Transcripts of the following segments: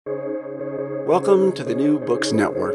Welcome to the New Books Network.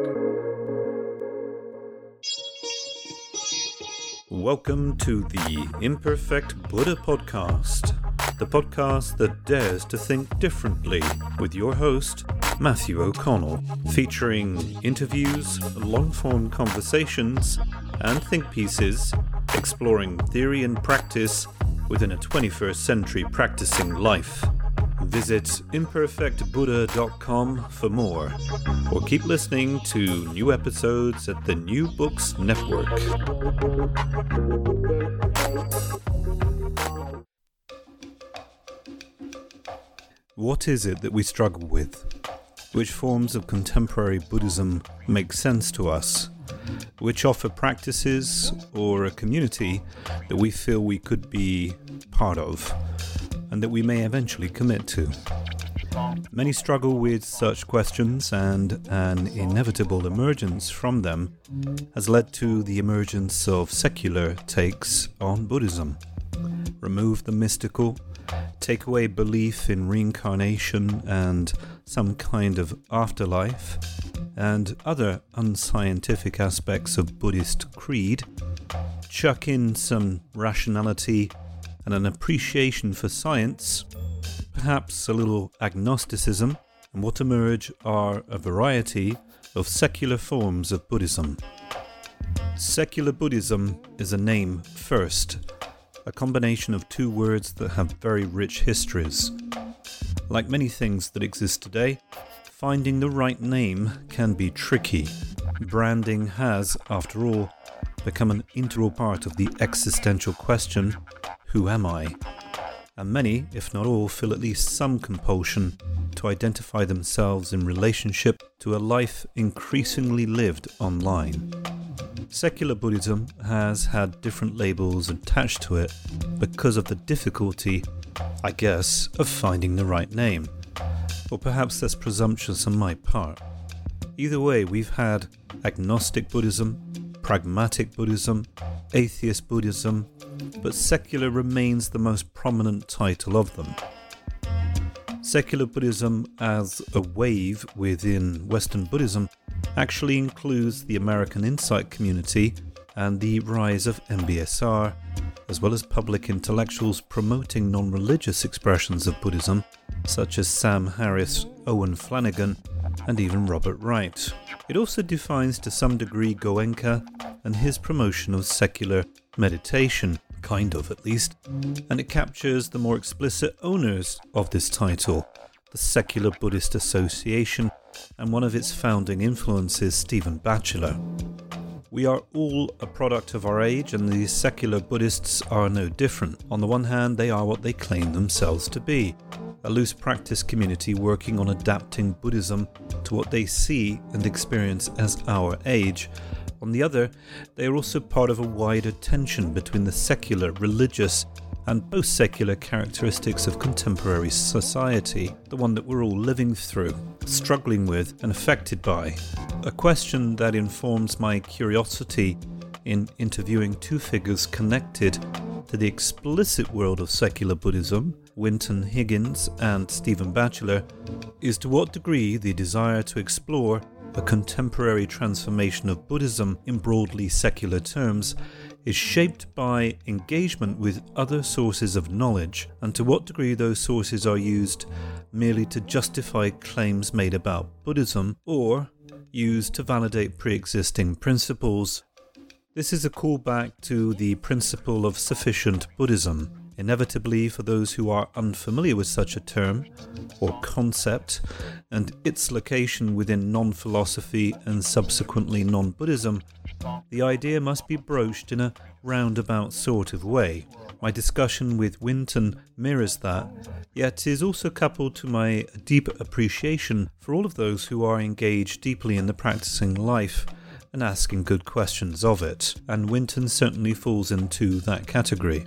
Welcome to the Imperfect Buddha Podcast, the podcast that dares to think differently, with your host, Matthew O'Connell, featuring interviews, long-form conversations, and think pieces exploring theory and practice within a 21st century practicing life. Visit imperfectbuddha.com for more, or keep listening to new episodes at the New Books Network. What is it that we struggle with? Which forms of contemporary Buddhism make sense to us? Which offer practices or a community that we feel we could be part of, and that we may eventually commit to? Many struggle with such questions, and an inevitable emergence from them has led to the emergence of secular takes on Buddhism. Remove the mystical, take away belief in reincarnation and some kind of afterlife, and other unscientific aspects of Buddhist creed, chuck in some rationality and an appreciation for science, perhaps a little agnosticism, and what emerge are a variety of secular forms of Buddhism. Secular Buddhism is a name first, a combination of two words that have very rich histories. Like many things that exist today, finding the right name can be tricky. Branding has, after all, become an integral part of the existential question, who am I? And many, if not all, feel at least some compulsion to identify themselves in relationship to a life increasingly lived online. Secular Buddhism has had different labels attached to it because of the difficulty, I guess, of finding the right name. Or perhaps that's presumptuous on my part. Either way, we've had agnostic Buddhism, pragmatic Buddhism, atheist Buddhism, but secular remains the most prominent title of them. Secular Buddhism as a wave within Western Buddhism actually includes the American Insight community and the rise of MBSR, as well as public intellectuals promoting non-religious expressions of Buddhism, such as Sam Harris, Owen Flanagan, and even Robert Wright. It also defines to some degree Goenka and his promotion of secular meditation, kind of at least, and it captures the more explicit owners of this title, the Secular Buddhist Association, and one of its founding influences, Stephen Batchelor. We are all a product of our age, and the secular Buddhists are no different. On the one hand, they are what they claim themselves to be, a loose practice community working on adapting Buddhism to what they see and experience as our age. On the other, they are also part of a wider tension between the secular, religious, and post-secular characteristics of contemporary society, the one that we're all living through, struggling with, and affected by. A question that informs my curiosity in interviewing two figures connected to the explicit world of secular Buddhism, Winton Higgins and Stephen Batchelor, is to what degree the desire to explore a contemporary transformation of Buddhism in broadly secular terms is shaped by engagement with other sources of knowledge, and to what degree those sources are used merely to justify claims made about Buddhism or used to validate pre-existing principles. This is a callback to the principle of sufficient Buddhism. Inevitably, for those who are unfamiliar with such a term or concept and its location within non-philosophy and subsequently non-Buddhism, the idea must be broached in a roundabout sort of way. My discussion with Winton mirrors that, yet is also coupled to my deep appreciation for all of those who are engaged deeply in the practicing life and asking good questions of it, and Winton certainly falls into that category.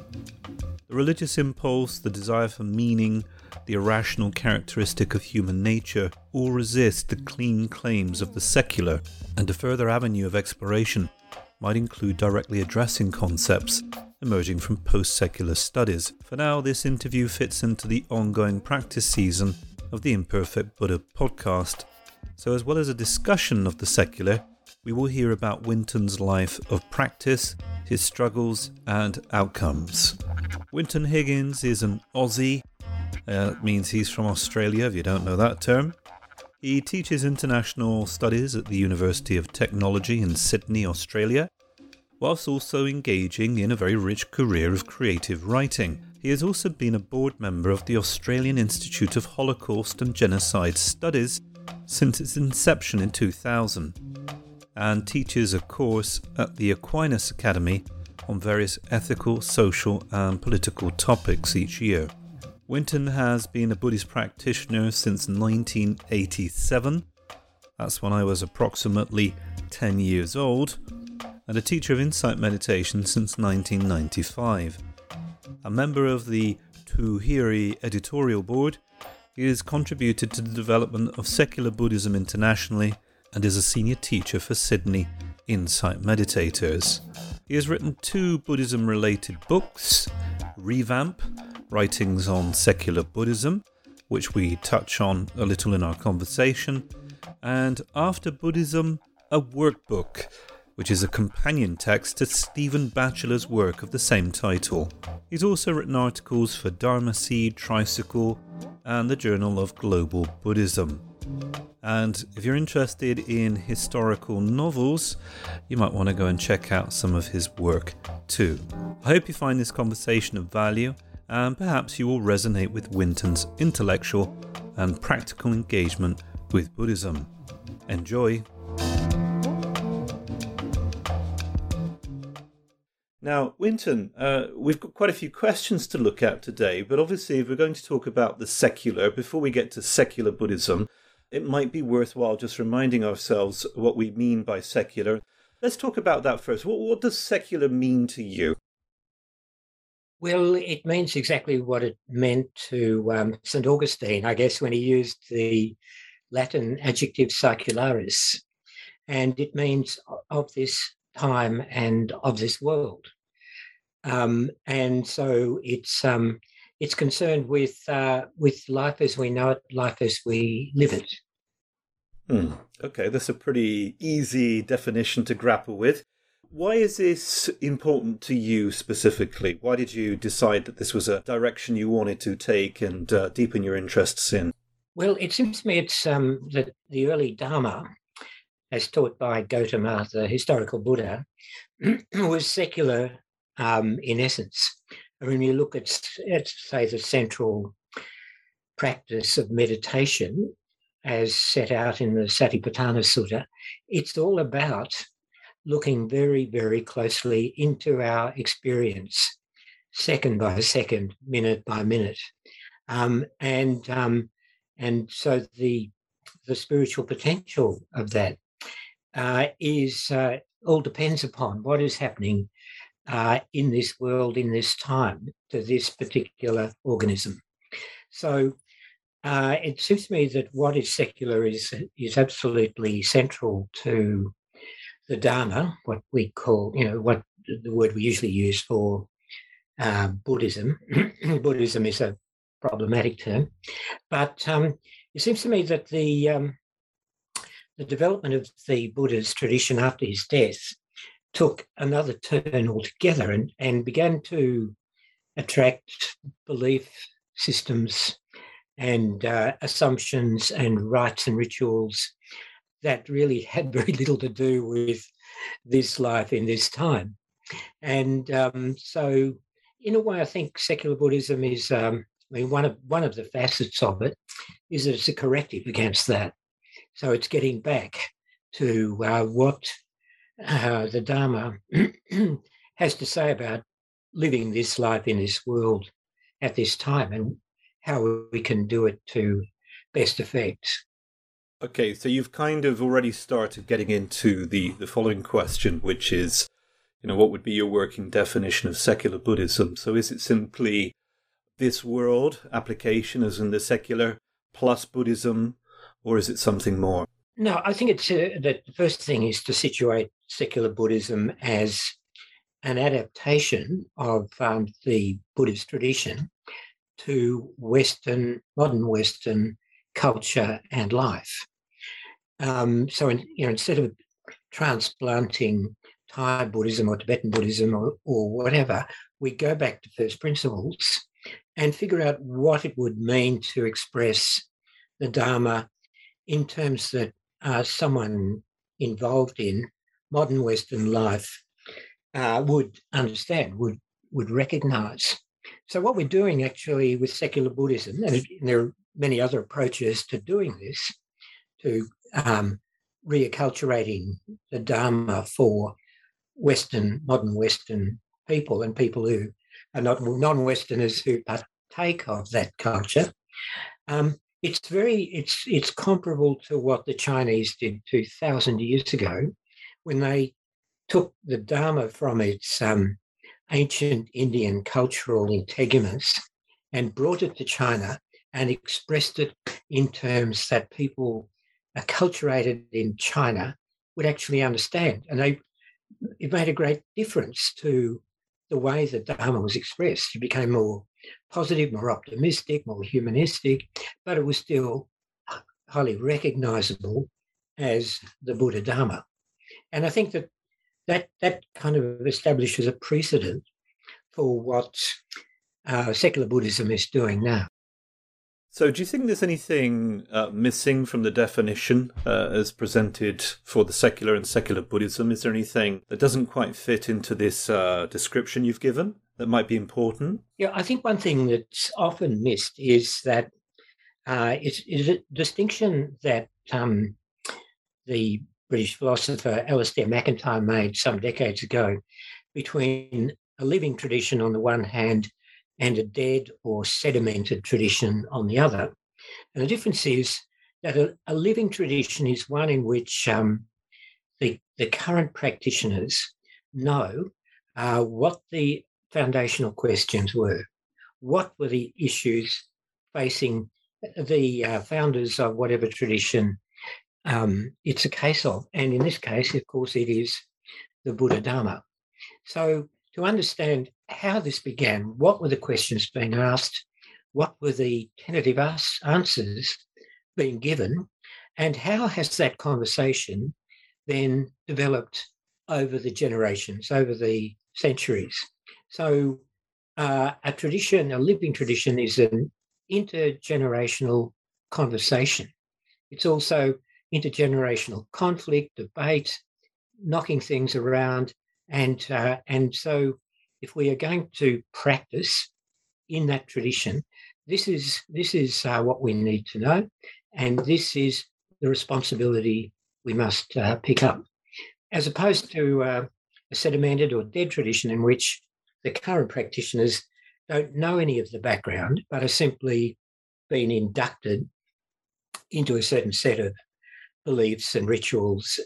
The religious impulse, the desire for meaning, the irrational characteristic of human nature all resist the clean claims of the secular, and a further avenue of exploration might include directly addressing concepts emerging from post-secular studies. For now, this interview fits into the ongoing practice season of the Imperfect Buddha podcast. So as well as a discussion of the secular, we will hear about Winton's life of practice, his struggles and outcomes. Winton Higgins is an Aussie. It means he's from Australia, if you don't know that term. He teaches international studies at the University of Technology in Sydney, Australia, whilst also engaging in a very rich career of creative writing. He has also been a board member of the Australian Institute of Holocaust and Genocide Studies since its inception in 2000, and teaches a course at the Aquinas Academy on various ethical, social and political topics each year. Winton has been a Buddhist practitioner since 1987. That's when I was approximately 10 years old, and a teacher of insight meditation since 1995. A member of the Tuhiri editorial board, he has contributed to the development of secular Buddhism internationally and is a senior teacher for Sydney Insight Meditators. He has written 2 Buddhism-related books, Revamp, Writings on Secular Buddhism, which we touch on a little in our conversation, and After Buddhism, a workbook, which is a companion text to Stephen Batchelor's work of the same title. He's also written articles for Dharma Seed, Tricycle, and the Journal of Global Buddhism. And if you're interested in historical novels, you might want to go and check out some of his work too. I hope you find this conversation of value, and perhaps you will resonate with Winton's intellectual and practical engagement with Buddhism. Enjoy! Now, Winton, we've got quite a few questions to look at today, but obviously if we're going to talk about the secular, before we get to secular Buddhism, it might be worthwhile just reminding ourselves what we mean by secular. Let's talk about that first. What does secular mean to you? Well, it means exactly what it meant to St. Augustine, I guess, when he used the Latin adjective secularis. And it means of this time and of this world. And so it's concerned with life as we know it, life as we live it. Okay, that's a pretty easy definition to grapple with. Why is this important to you specifically? Why did you decide that this was a direction you wanted to take and deepen your interests in? Well, it seems to me it's that the early Dharma, as taught by Gautama, the historical Buddha, was secular in essence. When you look at, say, the central practice of meditation as set out in the Satipatthana Sutta, it's all about looking very, very closely into our experience, second by second, minute by minute. And so the spiritual potential of that is all depends upon what is happening in this world, in this time, to this particular organism. So it seems to me that what is secular is absolutely central to the Dharma, what we call, what the word we usually use for Buddhism. Buddhism is a problematic term, but it seems to me that the development of the Buddha's tradition after his death took another turn altogether and began to attract belief systems and assumptions and rites and rituals that really had very little to do with this life in this time. And so in a way, I think secular Buddhism is, one of the facets of it is that it's a corrective against that. So it's getting back to what the Dharma has to say about living this life in this world at this time and how we can do it to best effect. Okay, so you've kind of already started getting into the following question, which is, what would be your working definition of secular Buddhism? So is it simply this world application as in the secular plus Buddhism, or is it something more? No, I think it's that the first thing is to situate secular Buddhism as an adaptation of the Buddhist tradition to modern Western culture, and life. Instead of transplanting Thai Buddhism or Tibetan Buddhism or whatever, we go back to first principles and figure out what it would mean to express the Dharma in terms that someone involved in modern Western life would understand, would recognise. So what we're doing actually with secular Buddhism, and there are many other approaches to doing this, to reacculturating the Dharma for modern Western people and people who are not non-Westerners who partake of that culture. It's comparable to what the Chinese did 2,000 years ago when they took the Dharma from its ancient Indian cultural integuments and brought it to China and expressed it in terms that people acculturated in China would actually understand. And it made a great difference to the way the Dharma was expressed. It became more positive, more optimistic, more humanistic, but it was still highly recognisable as the Buddha Dharma. And I think that kind of establishes a precedent for what secular Buddhism is doing now. So do you think there's anything missing from the definition as presented for the secular and secular Buddhism? Is there anything that doesn't quite fit into this description you've given that might be important? Yeah, I think one thing that's often missed is that it's a distinction that the British philosopher Alistair MacIntyre made some decades ago between a living tradition on the one hand and a dead or sedimented tradition on the other. And the difference is that a living tradition is one in which the current practitioners know what the foundational questions were. What were the issues facing the founders of whatever tradition it's a case of? And in this case, of course, it is the Buddha Dharma. So to understand how this began, what were the questions being asked, what were the tentative answers being given, and how has that conversation then developed over the generations, over the centuries? So a living tradition is an intergenerational conversation. It's also intergenerational conflict, debate, knocking things around. And so if we are going to practice in that tradition, this is what we need to know, and this is the responsibility we must pick up, as opposed to a sedimented or dead tradition in which the current practitioners don't know any of the background but are simply being inducted into a certain set of beliefs and rituals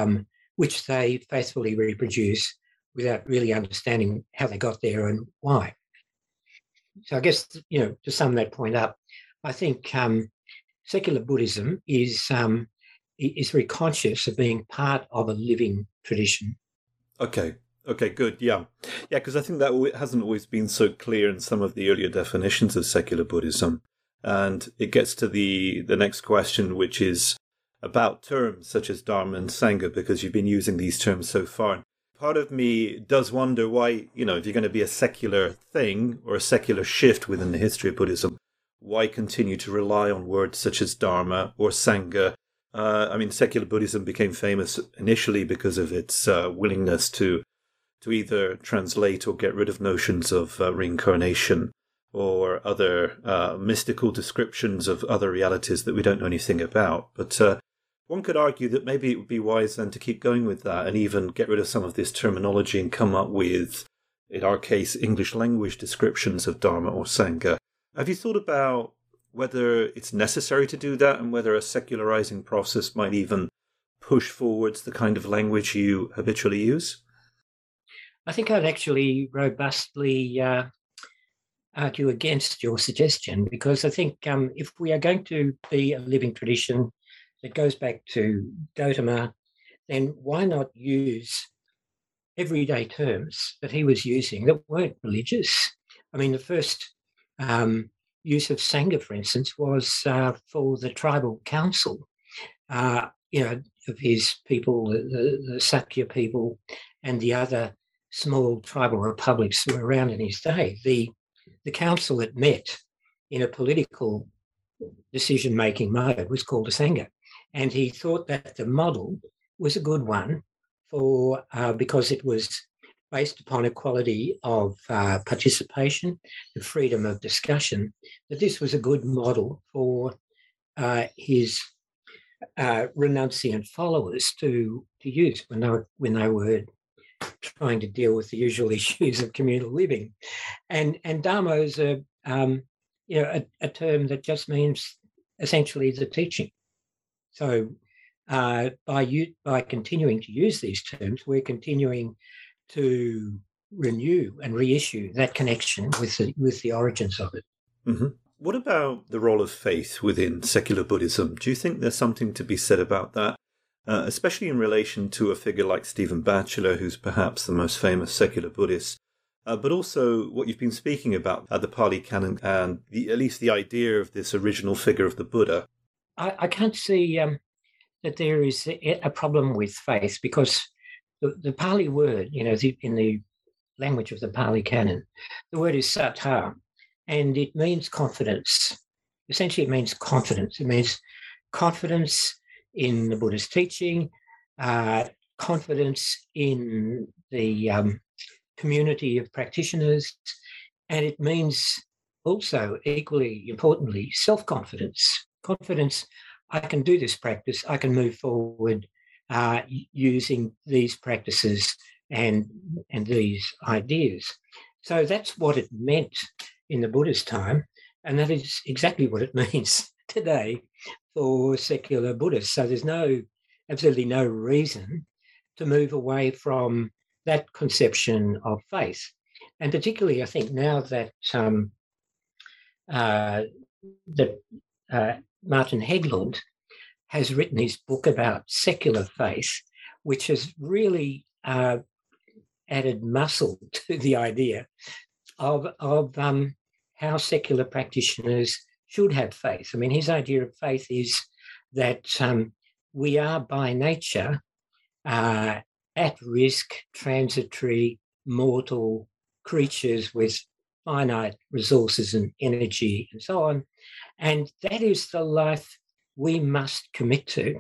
which they faithfully reproduce without really understanding how they got there and why. So I guess, to sum that point up, I think secular Buddhism is very conscious of being part of a living tradition. Okay, good, yeah, because I think that hasn't always been so clear in some of the earlier definitions of secular Buddhism. And it gets to the next question, which is about terms such as Dharma and Sangha, because you've been using these terms so far. Part of me does wonder why, if you're going to be a secular thing or a secular shift within the history of Buddhism, why continue to rely on words such as Dharma or Sangha? Secular Buddhism became famous initially because of its willingness to either translate or get rid of notions of reincarnation or other mystical descriptions of other realities that we don't know anything about. But one could argue that maybe it would be wise then to keep going with that and even get rid of some of this terminology and come up with, in our case, English language descriptions of Dharma or Sangha. Have you thought about whether it's necessary to do that and whether a secularizing process might even push forwards the kind of language you habitually use? I think I'd actually robustly argue against your suggestion, because I think if we are going to be a living tradition that goes back to Gautama, then why not use everyday terms that he was using that weren't religious? I mean, the first use of Sangha, for instance, was for the tribal council, of his people, the Sakya people, and the other small tribal republics that were around in his day. The council that met in a political decision-making mode was called a Sangha. And he thought that the model was a good one for because it was based upon equality of participation and freedom of discussion, that this was a good model for his renunciant followers to use when they were trying to deal with the usual issues of communal living. And Dharma is a term that just means essentially the teaching. So by continuing to use these terms, we're continuing to renew and reissue that connection with the origins of it. Mm-hmm. What about the role of faith within secular Buddhism? Do you think there's something to be said about that, especially in relation to a figure like Stephen Batchelor, who's perhaps the most famous secular Buddhist, but also what you've been speaking about, the Pali Canon, and at least the idea of this original figure of the Buddha? I can't see that there is a problem with faith, because the Pali word, in the language of the Pali Canon, the word is sattha, and it means confidence. Essentially, it means confidence. It means confidence in the Buddha's teaching, confidence in the community of practitioners, and it means also, equally importantly, self-confidence. Confidence, I can do this practice, I can move forward using these practices and these ideas. So that's what it meant in the Buddha's time, and that is exactly what it means today for secular Buddhists. So there's absolutely no reason to move away from that conception of faith. And particularly, I think now that Martin Hägglund has written his book about secular faith, which has really added muscle to the idea of how secular practitioners should have faith. I mean, his idea of faith is that we are by nature at risk, transitory, mortal creatures with finite resources and energy and so on. And that is the life we must commit to.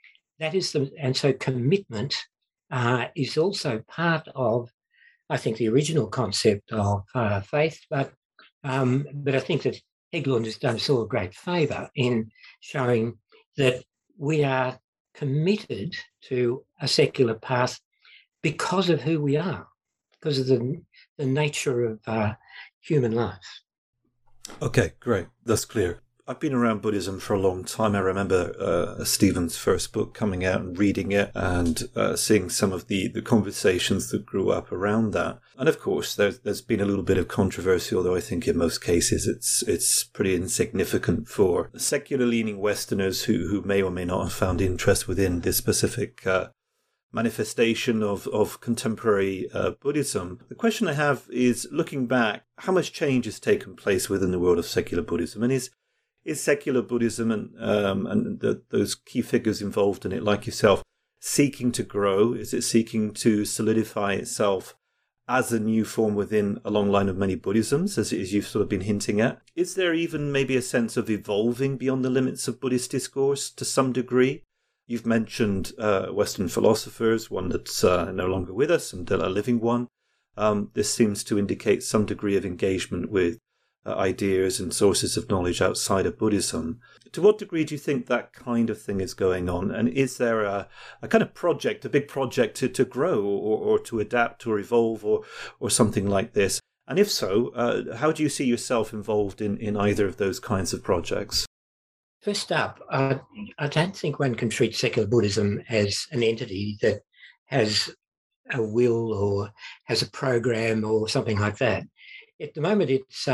And so commitment is also part of, I think, the original concept of faith, but I think that Hägglund has done us all a great favour in showing that we are committed to a secular path because of who we are, because of the nature of human life. Okay, great. That's clear. I've been around Buddhism for a long time. I remember Stephen's first book coming out and reading it and seeing some of the conversations that grew up around that. And of course, there's been a little bit of controversy, although I think in most cases it's pretty insignificant for secular-leaning Westerners who may or may not have found interest within this specific manifestation of contemporary Buddhism. The question I have is, looking back, how much change has taken place within the world of secular Buddhism? And is secular Buddhism and those key figures involved in it, like yourself, seeking to grow? Is it seeking to solidify itself as a new form within a long line of many Buddhisms, as you've sort of been hinting at? Is there even maybe a sense of evolving beyond the limits of Buddhist discourse to some degree? You've mentioned Western philosophers, one that's no longer with us and a living one. This seems to indicate some degree of engagement with ideas and sources of knowledge outside of Buddhism. To what degree do you think that kind of thing is going on? And is there a kind of project, a big project to grow or to adapt or evolve or something like this? And if so, how do you see yourself involved in either of those kinds of projects? First up, I don't think one can treat secular Buddhism as an entity that has a will or has a program or something like that. At the moment,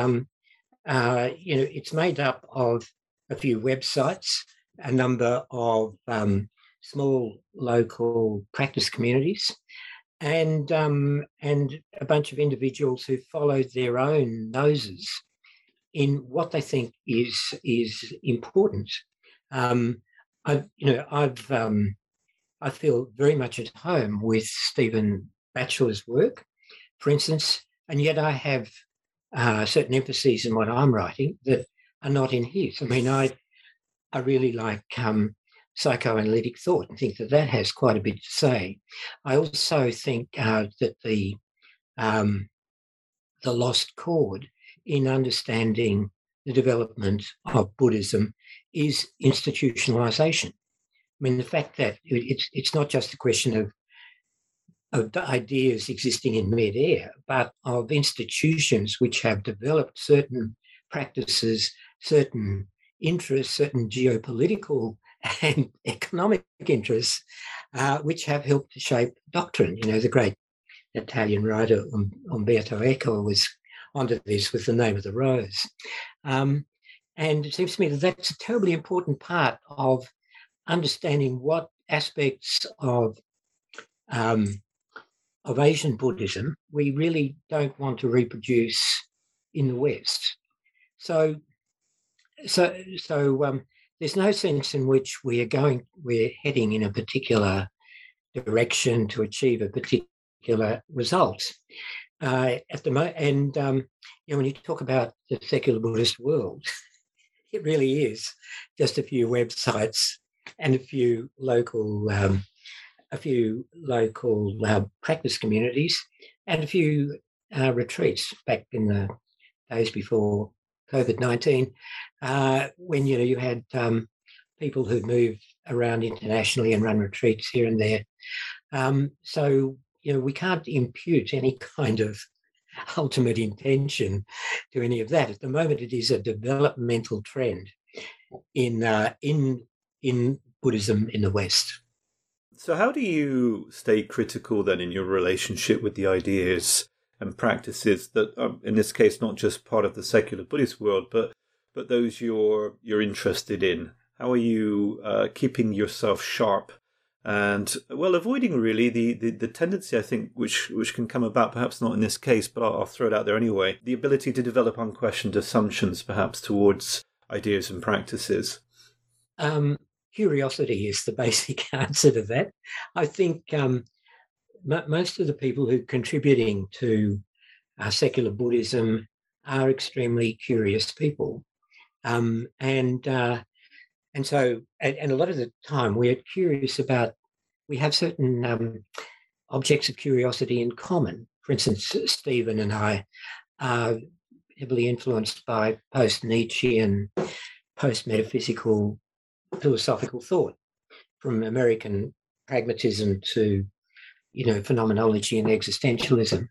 it's made up of a few websites, a number of small local practice communities, and a bunch of individuals who followed their own noses in what they think is important. I feel very much at home with Stephen Batchelor's work, for instance, and yet I have certain emphases in what I'm writing that are not in his. I mean, I really like psychoanalytic thought and think that that has quite a bit to say. I also think that the lost chord in understanding the development of Buddhism is institutionalization. I mean, the fact that it's not just a question of ideas existing in midair, but of institutions which have developed certain practices, certain interests, certain geopolitical and economic interests, which have helped to shape doctrine. You know, the great Italian writer Umberto Eco was onto this with The Name of the Rose. And it seems to me that that's a terribly important part of understanding what aspects of Asian Buddhism we really don't want to reproduce in the West. So there's no sense in which we're heading in a particular direction to achieve a particular result. At the moment, and when you talk about the secular Buddhist world, it really is just a few websites and a few local practice communities and a few retreats back in the days before COVID-19, when you had people who moved around internationally and run retreats here and there. So we can't impute any kind of ultimate intention to any of that. At the moment, it is a developmental trend in Buddhism in the West. So how do you stay critical then in your relationship with the ideas and practices that are, in this case, not just part of the secular Buddhist world, but those you're interested in? How are you keeping yourself sharp and, well, avoiding really the tendency, I think, which can come about, perhaps not in this case, but I'll throw it out there anyway, the ability to develop unquestioned assumptions, perhaps, towards ideas and practices? Curiosity is the basic answer to that. I think most of the people who are contributing to secular Buddhism are extremely curious people. And so a lot of the time we're curious about, we have certain objects of curiosity in common. For instance, Stephen and I are heavily influenced by post-Nietzschean, post-metaphysical philosophical thought, from American pragmatism to, phenomenology and existentialism.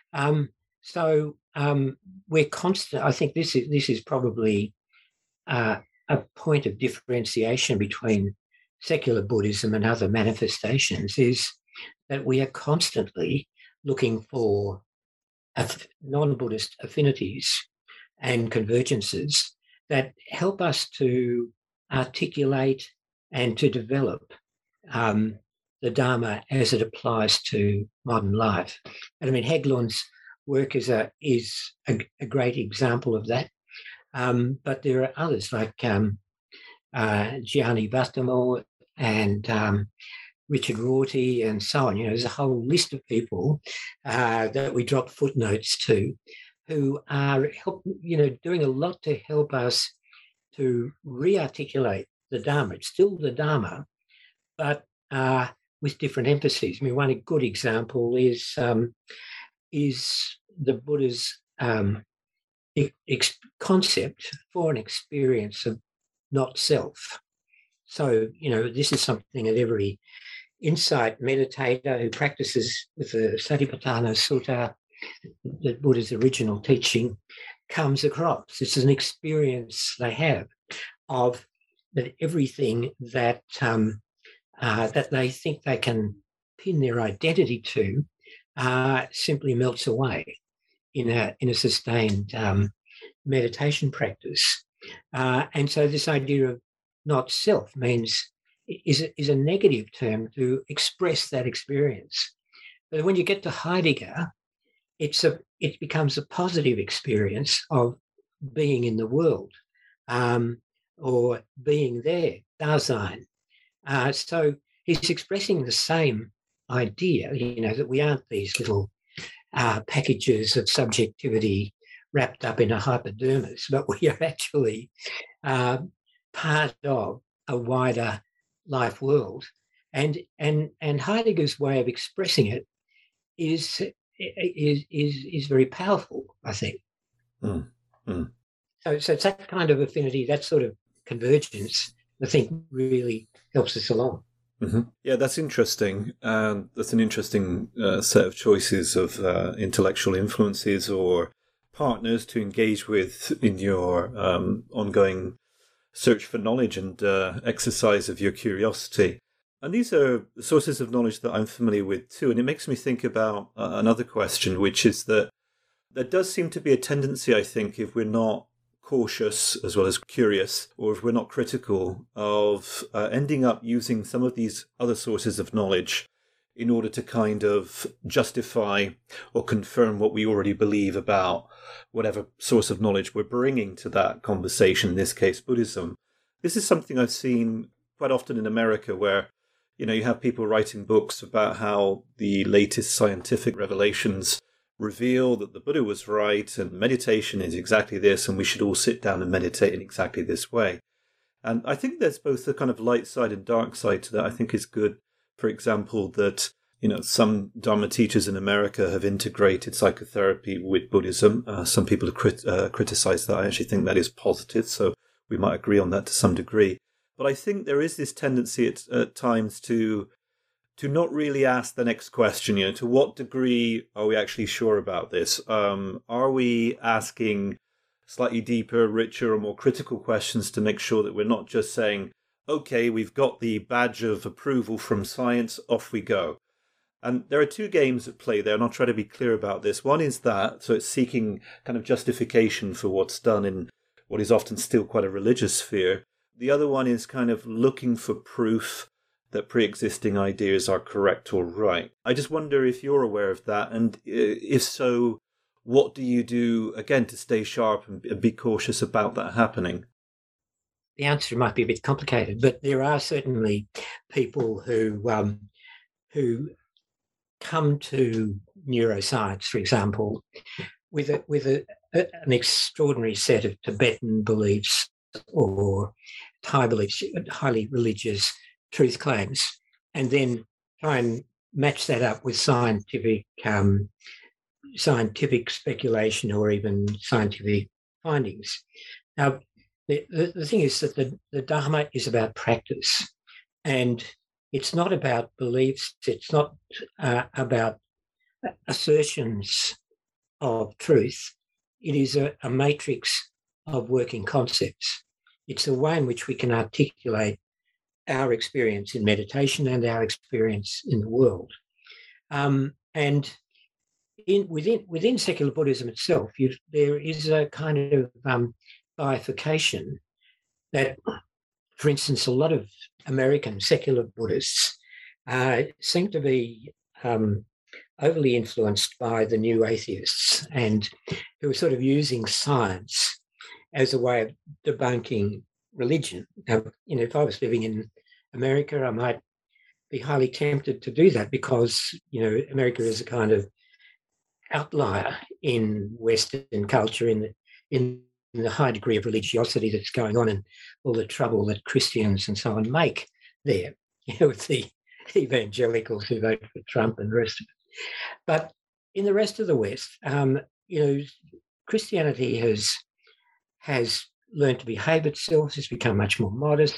We're constant. I think this is probably a point of differentiation between secular Buddhism and other manifestations, is that we are constantly looking for non-Buddhist affinities and convergences that help us to articulate and to develop the Dharma as it applies to modern life. And I mean, Hägglund's work is a great example of that. But there are others like Gianni Vattimo and Richard Rorty and so on. There's a whole list of people that we drop footnotes to, who are doing a lot to help us to re-articulate the Dharma. It's still the Dharma, but with different emphases. I mean, one good example is the Buddha's concept for an experience of not self. So, this is something that every insight meditator who practices with the Satipatthana Sutta, the Buddha's original teaching, comes across. It's an experience they have of that everything that that they think they can pin their identity to simply melts away in a sustained meditation practice. And so this idea of not self is a negative term to express that experience. But when you get to Heidegger, it becomes a positive experience of being in the world, or being there, Dasein. So he's expressing the same idea, that we aren't these little packages of subjectivity wrapped up in a hypodermis, but we are actually part of a wider life world. And Heidegger's way of expressing it is very powerful, I think. Mm. Mm. So it's that kind of affinity, that sort of convergence, I think really helps us along. Mm-hmm. Yeah, that's interesting. That's an interesting set of choices of intellectual influences or partners to engage with in your ongoing search for knowledge and exercise of your curiosity. And these are sources of knowledge that I'm familiar with too. And it makes me think about another question, which is that there does seem to be a tendency, I think, if we're not cautious as well as curious, or if we're not critical, of ending up using some of these other sources of knowledge in order to kind of justify or confirm what we already believe about whatever source of knowledge we're bringing to that conversation, in this case, Buddhism. This is something I've seen quite often in America where, you have people writing books about how the latest scientific revelations reveal that the Buddha was right and meditation is exactly this and we should all sit down and meditate in exactly this way. And I think there's both a kind of light side and dark side to that. I think it's good, for example, that some Dharma teachers in America have integrated psychotherapy with Buddhism. Some people have criticized that. I actually think that is positive, so we might agree on that to some degree. But I think there is this tendency at times to not really ask the next question, to what degree are we actually sure about this? Are we asking slightly deeper, richer, or more critical questions to make sure that we're not just saying, okay, we've got the badge of approval from science, off we go. And there are two games at play there, and I'll try to be clear about this. One is that, so it's seeking kind of justification for what's done in what is often still quite a religious sphere. The other one is kind of looking for proof that pre-existing ideas are correct or right. I just wonder if you're aware of that, and if so, what do you do, again, to stay sharp and be cautious about that happening? The answer might be a bit complicated, but there are certainly people who come to neuroscience, for example, with an extraordinary set of Tibetan beliefs or Thai beliefs, highly religious truth claims, and then try and match that up with scientific speculation or even scientific findings. Now, the thing is that the Dharma is about practice, and it's not about beliefs. It's not about assertions of truth. It is a matrix of working concepts. It's a way in which we can articulate our experience in meditation and our experience in the world. And within secular Buddhism itself, there is a kind of bifurcation that, for instance, a lot of American secular Buddhists seem to be overly influenced by the new atheists, and who are sort of using science as a way of debunking religion. Now, if I was living in America, I might be highly tempted to do that because, America is a kind of outlier in Western culture in the high degree of religiosity that's going on and all the trouble that Christians and so on make there, with the evangelicals who vote for Trump and the rest of it. But in the rest of the West, Christianity has learned to behave itself, has become much more modest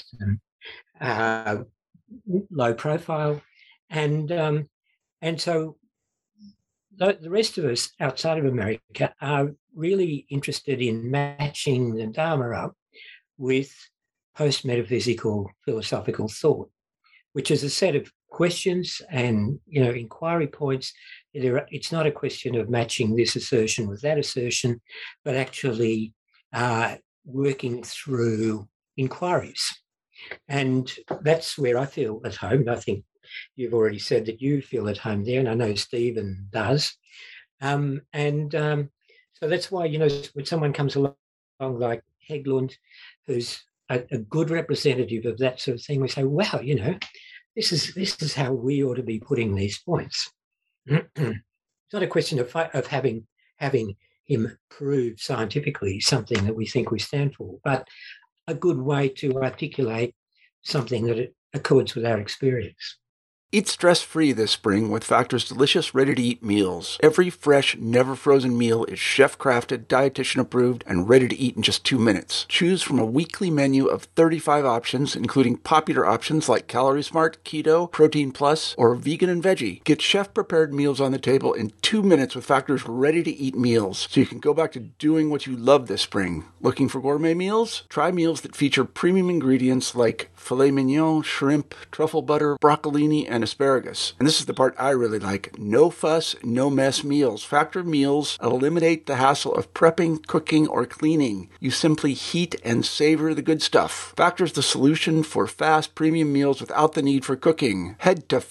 and low profile. And so the rest of us outside of America are really interested in matching the Dharma up with post-metaphysical philosophical thought, which is a set of questions and, inquiry points. It's not a question of matching this assertion with that assertion, but actually working through inquiries. And that's where I feel at home. I think you've already said that you feel at home there, and I know Stephen does. So that's why, when someone comes along like Hägglund, who's a good representative of that sort of thing. We say, wow, this is how we ought to be putting these points. It's not a question of having him prove scientifically something that we think we stand for, but a good way to articulate something that accords with our experience. Eat stress-free this spring with Factor's delicious, ready-to-eat meals. Every fresh, never-frozen meal is chef-crafted, dietitian-approved, and ready to eat in just 2 minutes. Choose from a weekly menu of 35 options, including popular options like Calorie Smart, Keto, Protein Plus, or Vegan and Veggie. Get chef-prepared meals on the table in 2 minutes with Factor's ready-to-eat meals, so you can go back to doing what you love this spring. Looking for gourmet meals? Try meals that feature premium ingredients like filet mignon, shrimp, truffle butter, broccolini, and asparagus. And this is the part I really like. No fuss, no mess meals. Factor meals eliminate the hassle of prepping, cooking, or cleaning. You simply heat and savor the good stuff. Factor's the solution for fast premium meals without the need for cooking. Head to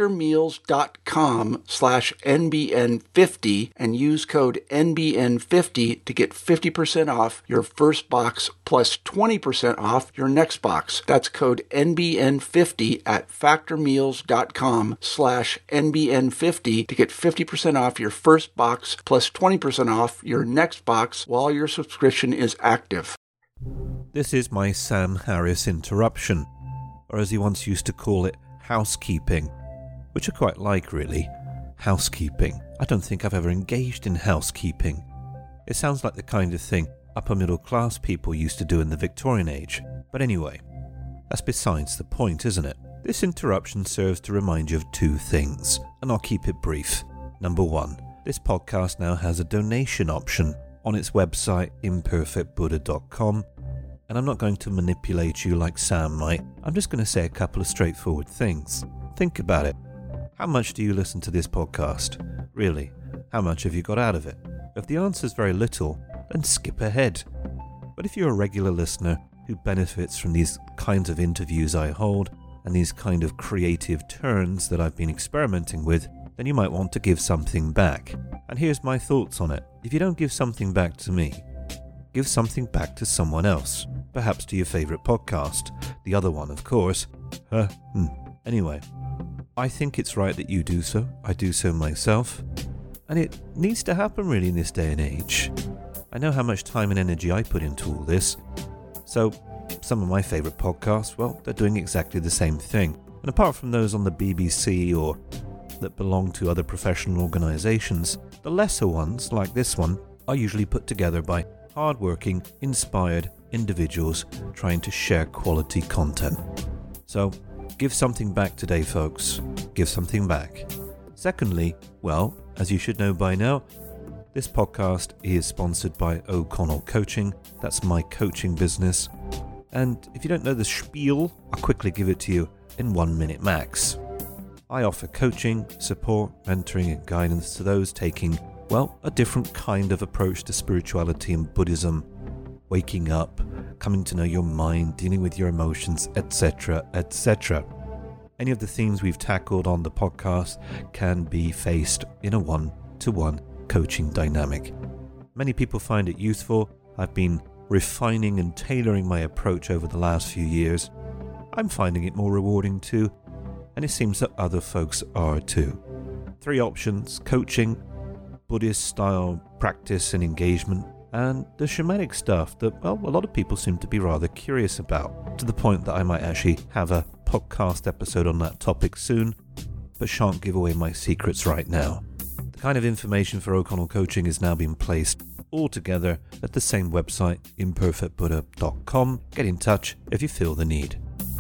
factormeals.com/NBN50 and use code NBN50 to get 50% off your first box plus 20% off your next box. That's code NBN50 at factormeals.com/NBN50 to get 50% off your first box plus 20% off your next box while your subscription is active. This is my Sam Harris interruption, or as he once used to call it, housekeeping, which I quite like, really. Housekeeping. I don't think I've ever engaged in housekeeping. It sounds like the kind of thing upper middle class people used to do in the Victorian age. But anyway, that's besides the point, isn't it? This interruption serves to remind you of 2 things, and I'll keep it brief. Number 1, this podcast now has a donation option on its website, imperfectbuddha.com, and I'm not going to manipulate you like Sam might. I'm just going to say a couple of straightforward things. Think about it. How much do you listen to this podcast? Really, how much have you got out of it? If the answer is very little, then skip ahead. But if you're a regular listener who benefits from these kinds of interviews I hold, and these kind of creative turns that I've been experimenting with, then you might want to give something back. And here's my thoughts on it. If you don't give something back to me, give something back to someone else. Perhaps to your favourite podcast. The other one, of course. Anyway, I think it's right that you do so. I do so myself. And it needs to happen really in this day and age. I know how much time and energy I put into all this. So, some of my favourite podcasts, well, they're doing exactly the same thing. And apart from those on the BBC or that belong to other professional organisations, the lesser ones, like this one, are usually put together by hard-working, inspired individuals trying to share quality content. So, give something back today, folks. Give something back. Secondly, well, as you should know by now, this podcast is sponsored by O'Connell Coaching. That's my coaching business. And if you don't know the spiel, I'll quickly give it to you in 1 minute max. I offer coaching, support, mentoring and guidance to those taking, well, a different kind of approach to spirituality and Buddhism, waking up, coming to know your mind, dealing with your emotions, etc., etc. Any of the themes we've tackled on the podcast can be faced in a one-to-one coaching dynamic. Many people find it useful. I've been refining and tailoring my approach over the last few years. I'm finding it more rewarding too, and it seems that other folks are too. 3 options: coaching, Buddhist style practice and engagement, and the shamanic stuff that, well, a lot of people seem to be rather curious about, to the point that I might actually have a podcast episode on that topic soon, but shan't give away my secrets right now. The kind of information for O'Connell Coaching is now being placed all together at the same website, imperfectbuddha.com. Get in touch if you feel the need.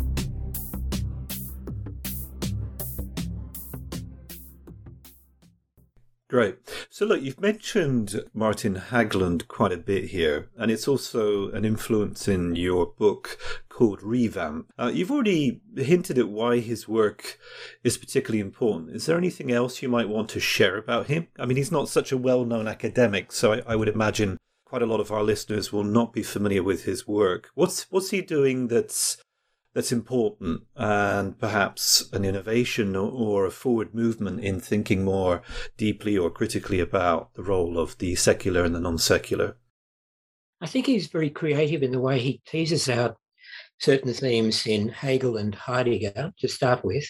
Great. So look, you've mentioned Martin Hägglund quite a bit here, and it's also an influence in your book called Revamp. You've already hinted at why his work is particularly important. Is there anything else you might want to share about him? I mean, he's not such a well-known academic, so I would imagine quite a lot of our listeners will not be familiar with his work. What's he doing that's important, and perhaps an innovation or a forward movement in thinking more deeply or critically about the role of the secular and the non-secular? I think he's very creative in the way he teases out certain themes in Hegel and Heidegger to start with,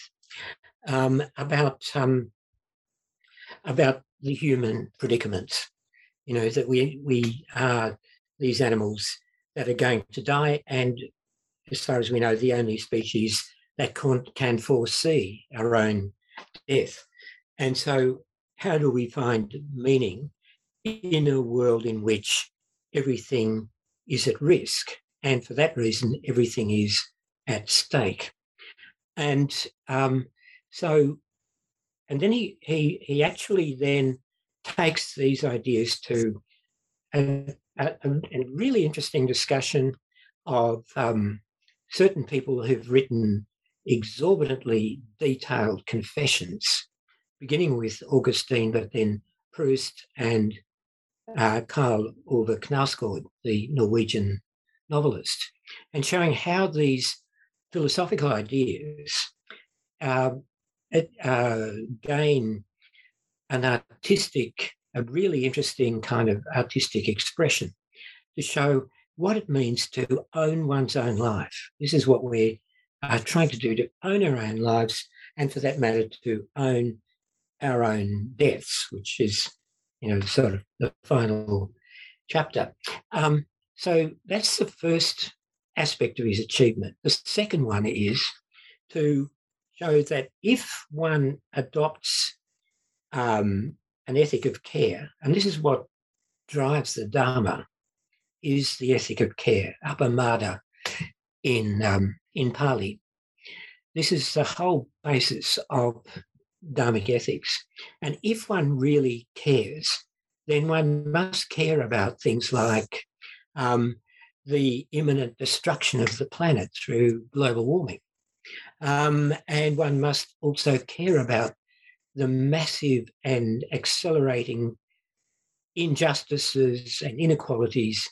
about the human predicament. That we are these animals that are going to die, and as far as we know, the only species that can foresee our own death. And so, how do we find meaning in a world in which everything is at risk? And for that reason, everything is at stake. And and then he actually then takes these ideas to a really interesting discussion of certain people who've written exorbitantly detailed confessions, beginning with Augustine, but then Proust and Karl Ove Knausgård, the Norwegian novelist, and showing how these philosophical ideas gain a really interesting kind of artistic expression to show what it means to own one's own life. This is what we are trying to do, to own our own lives, and for that matter, to own our own deaths, which is, sort of the final chapter. So that's the first aspect of his achievement. The second one is to show that if one adopts an ethic of care, and this is what drives the Dharma, is the ethic of care, appamada in Pali. This is the whole basis of Dharmic ethics. And if one really cares, then one must care about things like the imminent destruction of the planet through global warming. And one must also care about the massive and accelerating injustices and inequalities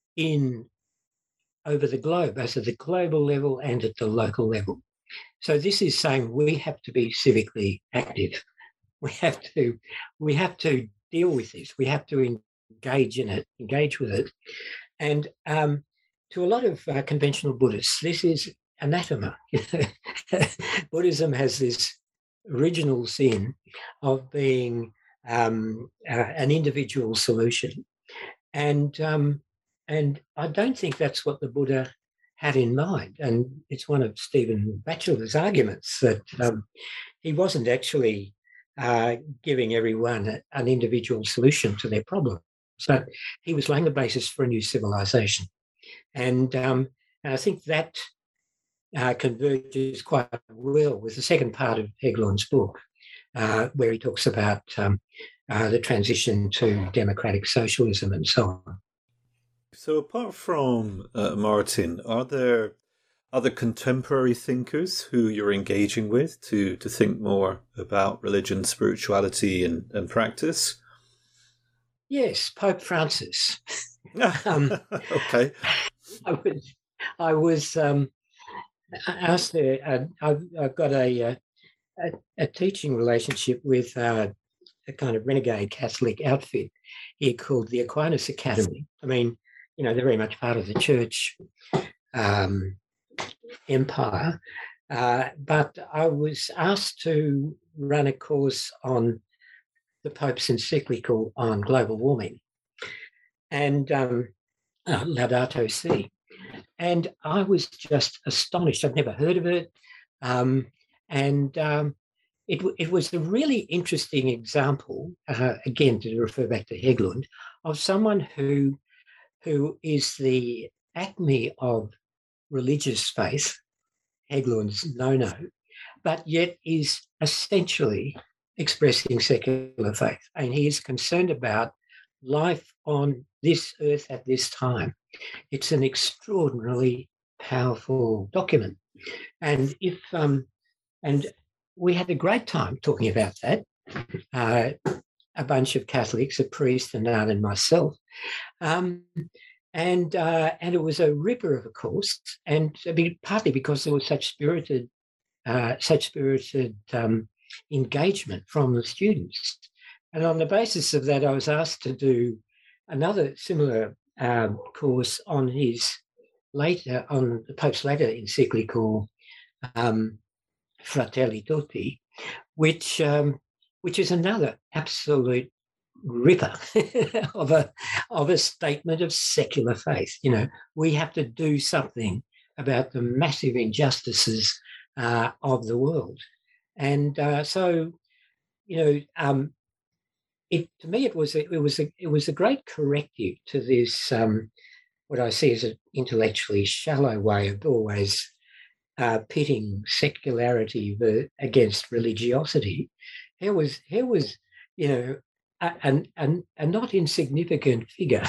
over the globe, both at the global level and at the local level. So this is saying we have to be civically active. We have to deal with this. We have to engage with it. And to a lot of conventional Buddhists, this is anathema. Buddhism has this original sin of being an individual solution, and I don't think that's what the Buddha had in mind. And it's one of Stephen Batchelor's arguments that he wasn't actually giving everyone an individual solution to their problems, but he was laying the basis for a new civilization. And I think that converges quite well with the second part of Hägglund's book, where he talks about the transition to democratic socialism and so on. So apart from Martin, are there other contemporary thinkers who you're engaging with to think more about religion, spirituality and practice? Yes, Pope Francis. Okay. I was asked there. I've got a teaching relationship with a kind of renegade Catholic outfit here called the Aquinas Academy. I mean, they're very much part of the church empire. But I was asked to run a course on the Pope's encyclical on global warming and Laudato Si. And I was just astonished. I'd never heard of it. It was a really interesting example, again, to refer back to Hägglund, of someone who is the acme of religious faith, Hägglund's no-no, but yet is essentially expressing secular faith. And he is concerned about life on this earth at this time. It's an extraordinarily powerful document. And and we had a great time talking about that. A bunch of Catholics, a priest, and Nan and myself. And it was a ripper of a course, and partly because there was such spirited engagement from the students. And on the basis of that, I was asked to do another similar course, on the Pope's later encyclical Fratelli Tutti, which is another absolute ripper of a statement of secular faith. We have to do something about the massive injustices of the world, and so to me it was a great corrective to this what I see as an intellectually shallow way of always pitting secularity against religiosity. Here was a not insignificant figure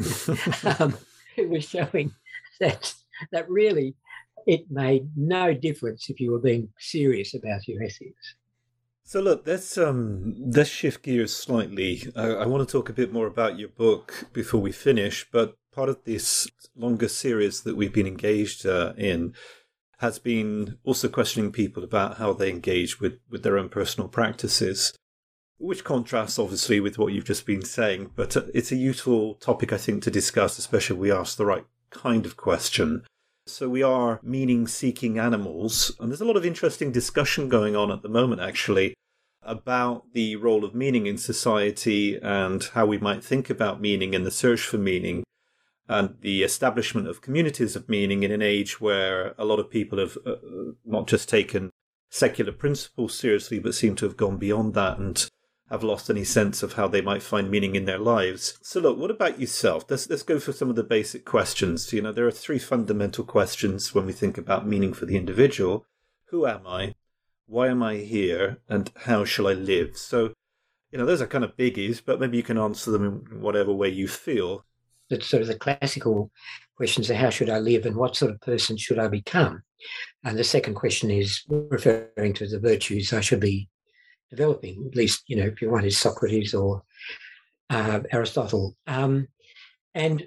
who was showing that really it made no difference if you were being serious about your ethics. So look, let's shift gears slightly. I want to talk a bit more about your book before we finish, but part of this longer series that we've been engaged in has been also questioning people about how they engage with their own personal practices, which contrasts obviously with what you've just been saying, but it's a useful topic, I think, to discuss, especially if we ask the right kind of question. So we are meaning-seeking animals, and there's a lot of interesting discussion going on at the moment, actually, about the role of meaning in society and how we might think about meaning and the search for meaning, and the establishment of communities of meaning in an age where a lot of people have not just taken secular principles seriously, but seem to have gone beyond that and have lost any sense of how they might find meaning in their lives. So look, what about yourself? Let's go for some of the basic questions. There are three fundamental questions when we think about meaning for the individual. Who am I? Why am I here? And how shall I live? So, those are kind of biggies, but maybe you can answer them in whatever way you feel. It's sort of the classical questions are how should I live and what sort of person should I become? And the second question is referring to the virtues I should be developing, at least, if you want, is Socrates or Aristotle. And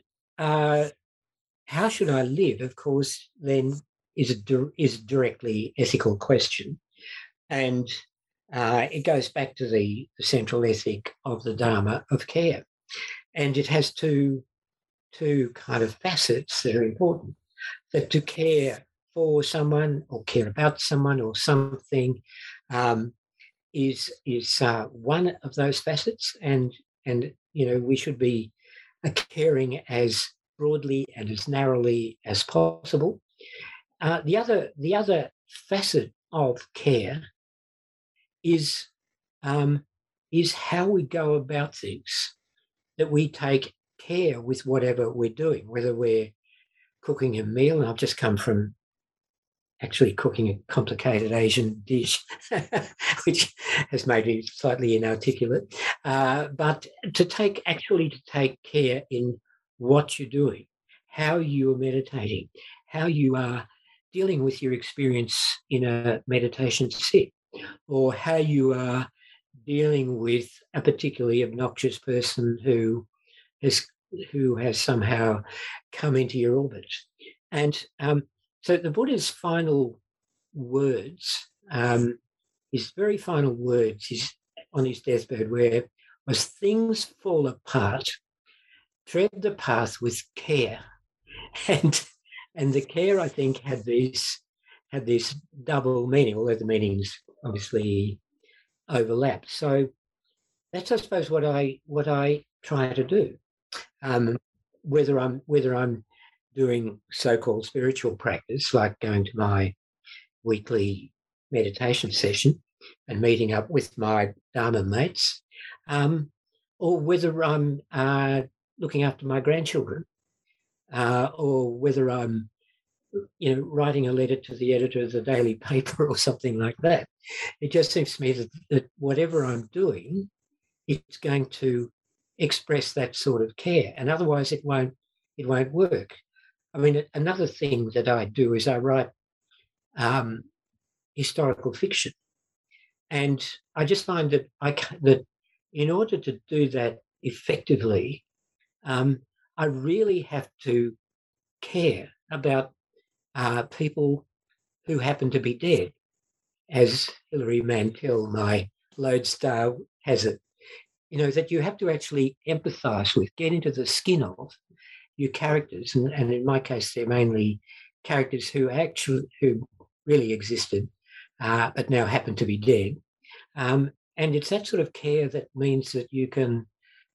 how should I live, of course, then is a directly ethical question. And it goes back to the central ethic of the Dharma of care. And it has two kind of facets that are important. That to care for someone or care about someone or something is one of those facets, and we should be caring as broadly and as narrowly as possible. The other facet of care is how we go about things, that we take care with whatever we're doing, whether we're cooking a meal, and I've just come from actually cooking a complicated Asian dish, which has made me slightly inarticulate. But to take care in what you're doing, how you're meditating, how you are dealing with your experience in a meditation sit, or how you are dealing with a particularly obnoxious person who has somehow come into your orbit. And so the Buddha's final words, his very final words is on his deathbed, where as things fall apart, tread the path with care. And the care, I think, had this double meaning, although the meanings obviously overlap. So that's, I suppose, what I try to do. Whether I'm doing so-called spiritual practice, like going to my weekly meditation session and meeting up with my Dharma mates, or whether I'm looking after my grandchildren, or whether I'm writing a letter to the editor of the daily paper or something like that. It just seems to me that whatever I'm doing, it's going to express that sort of care, and otherwise it won't work. I mean, another thing that I do is I write historical fiction, and I just find that that in order to do that effectively, I really have to care about people who happen to be dead, as Hilary Mantel, my lodestar, has it. That you have to actually empathise with, get into the skin of, your characters, and in my case, they're mainly characters who really existed, but now happen to be dead. And it's that sort of care that means that you can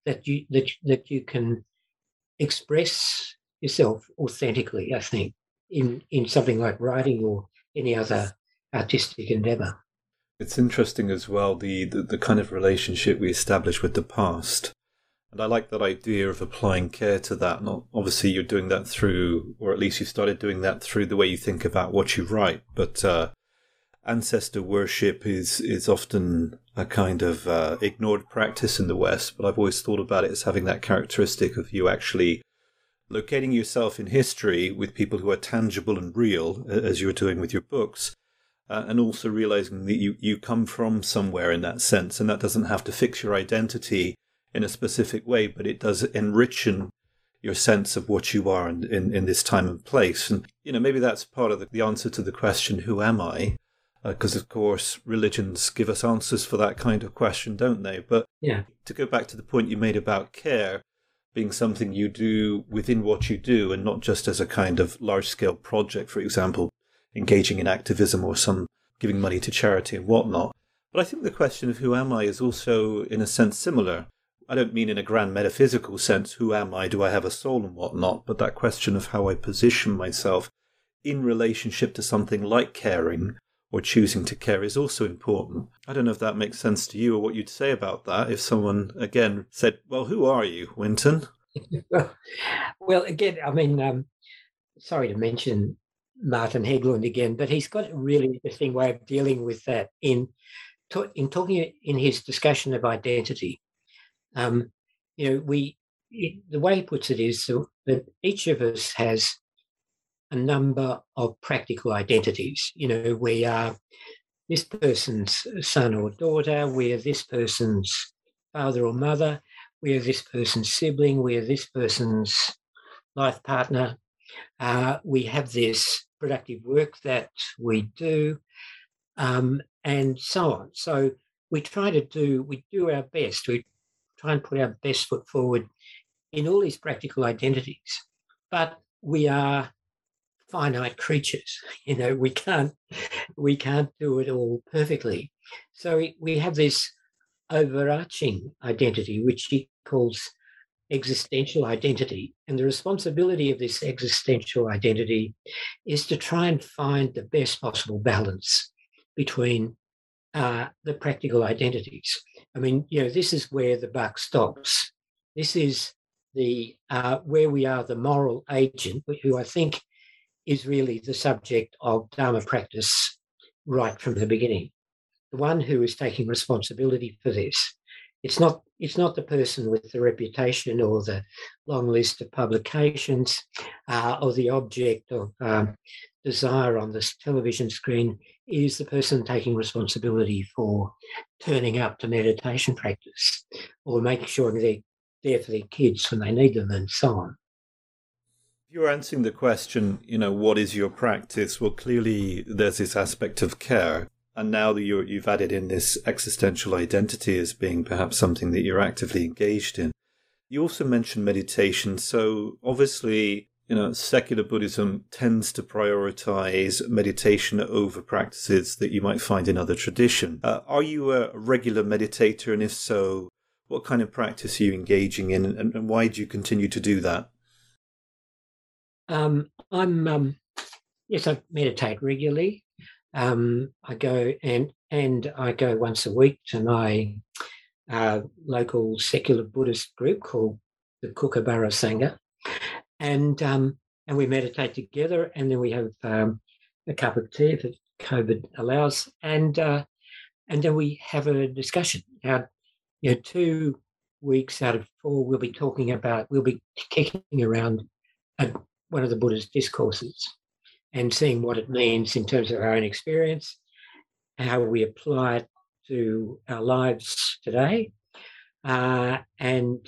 express yourself authentically, I think, in something like writing or any other artistic endeavour. It's interesting as well, the kind of relationship we establish with the past. And I like that idea of applying care to that. Not obviously you're doing that through, or at least you started doing that through the way you think about what you write. But ancestor worship is often a kind of ignored practice in the West. But I've always thought about it as having that characteristic of you actually locating yourself in history with people who are tangible and real, as you're doing with your books. And also realizing that you come from somewhere in that sense, and that doesn't have to fix your identity in a specific way, but it does enrich your sense of what you are in this time and place. And, maybe that's part of the answer to the question, who am I? Because, of course, religions give us answers for that kind of question, don't they? But to go back to the point you made about care being something you do within what you do and not just as a kind of large-scale project, for example, engaging in activism or some giving money to charity and whatnot. But I think the question of who am I is also, in a sense, similar. I don't mean in a grand metaphysical sense, who am I, do I have a soul and whatnot, but that question of how I position myself in relationship to something like caring or choosing to care is also important. I don't know if that makes sense to you or what you'd say about that if someone, again, said, well, who are you, Winton? Well, again, I mean, sorry to mention Martin Hägglund again, but he's got a really interesting way of dealing with that in talking in his discussion of identity. The way he puts it is that each of us has a number of practical identities. We are this person's son or daughter, we are this person's father or mother, we are this person's sibling, we are this person's life partner. We have this productive work that we do, and so on. So we do our best. We try and put our best foot forward in all these practical identities. But we are finite creatures. We can't do it all perfectly. So we have this overarching identity, which he calls existential identity. And the responsibility of this existential identity is to try and find the best possible balance between the practical identities. I mean, this is where the buck stops. This is the where we are the moral agent, who I think is really the subject of Dharma practice right from the beginning. The one who is taking responsibility for this. It's not the person with the reputation or the long list of publications or the object of desire on this television screen. It is the person taking responsibility for turning up to meditation practice or making sure they're there for their kids when they need them and so on. You're answering the question, what is your practice? Well, clearly there's this aspect of care. And now that you've added in this existential identity as being perhaps something that you're actively engaged in. You also mentioned meditation. So obviously, secular Buddhism tends to prioritize meditation over practices that you might find in other tradition. Are you a regular meditator? And if so, what kind of practice are you engaging in? And why do you continue to do that? Yes, I meditate regularly. I go and I go once a week to my local secular Buddhist group called the Kookaburra Sangha, and we meditate together, and then we have a cup of tea if COVID allows, and then we have a discussion. 2 weeks out of 4, we'll be kicking around one of the Buddha's discourses and seeing what it means in terms of our own experience, how we apply it to our lives today, and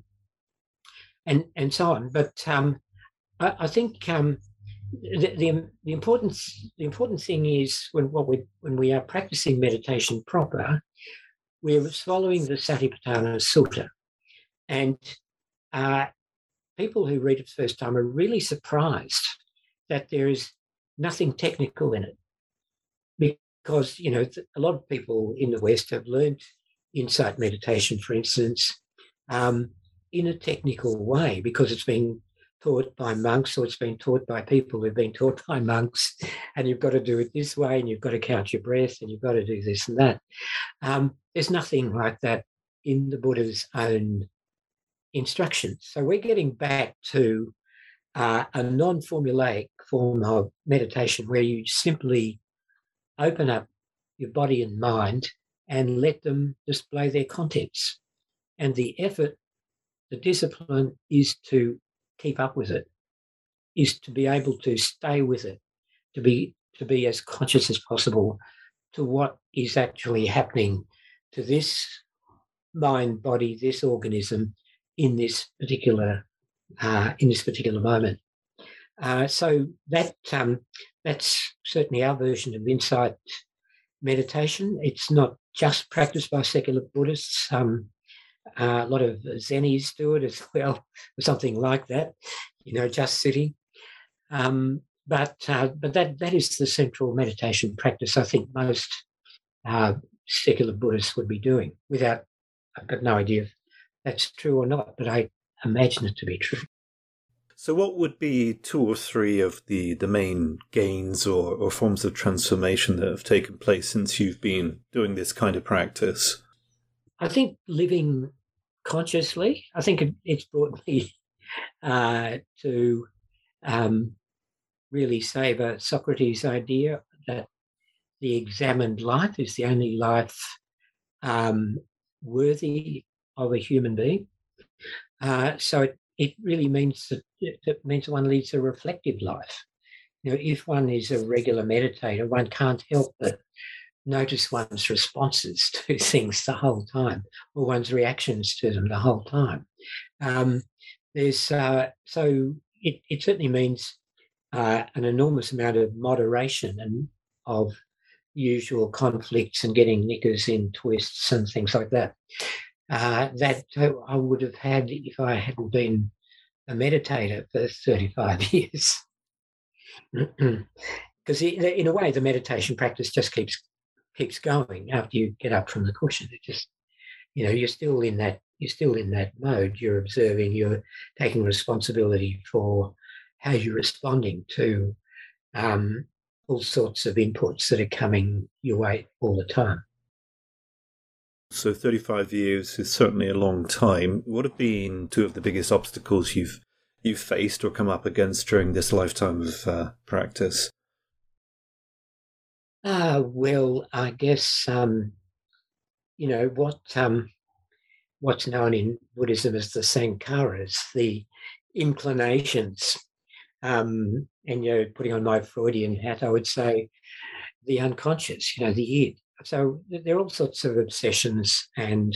so on. But I think the important thing is when we are practicing meditation proper, we're following the Satipatthana Sutta, and people who read it the first time are really surprised that there is nothing technical in it. Because, a lot of people in the West have learned insight meditation, for instance, in a technical way, because it's been taught by monks, or it's been taught by people who've been taught by monks, and you've got to do it this way, and you've got to count your breath, and you've got to do this and that. There's nothing like that in the Buddha's own instructions. So we're getting back to a non-formulaic form of meditation where you simply open up your body and mind and let them display their contents. And the effort, the discipline is to keep up with it, is to be able to stay with it, to be as conscious as possible to what is actually happening to this mind, body, this organism in this particular moment. So that's certainly our version of insight meditation. It's not just practiced by secular Buddhists. A lot of Zenis do it as well, or something like that, just sitting. But that is the central meditation practice I think most secular Buddhists would be doing. I've got no idea if that's true or not, but I imagine it to be true. So what would be 2 or 3 of the main gains or forms of transformation that have taken place since you've been doing this kind of practice? I think living consciously, I think it's brought me to really savour Socrates' idea that the examined life is the only life worthy of a human being. So it really means that one leads a reflective life. If one is a regular meditator, one can't help but notice one's responses to things the whole time, or one's reactions to them the whole time. So it certainly means an enormous amount of moderation and of usual conflicts and getting knickers in twists and things like that. That I would have had if I hadn't been a meditator for 35 years. Because in a way, the meditation practice just keeps going after you get up from the cushion. It just, you're still in that mode. You're observing. You're taking responsibility for how you're responding to all sorts of inputs that are coming your way all the time. So 35 years is certainly a long time. What have been 2 of the biggest obstacles you've faced or come up against during this lifetime of practice? Well, I guess what's known in Buddhism as the sankharas, the inclinations, and putting on my Freudian hat, I would say the unconscious, the id. So there are all sorts of obsessions and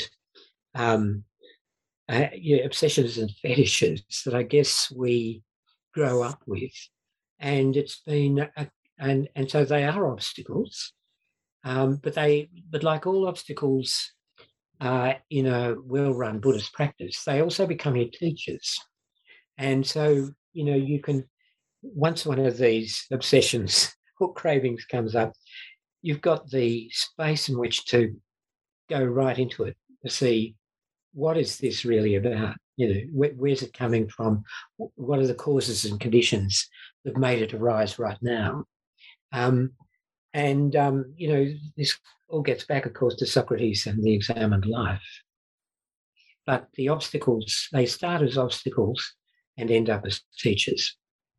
obsessions and fetishes that I guess we grow up with, and it's been and so they are obstacles, but like all obstacles in a well-run Buddhist practice, they also become your teachers, and so you can, once one of these obsessions or cravings comes up, you've got the space in which to go right into it to see what is this really about. Where's it coming from? What are the causes and conditions that made it arise right now? This all gets back, of course, to Socrates and the examined life. But the obstacles, they start as obstacles and end up as teachers.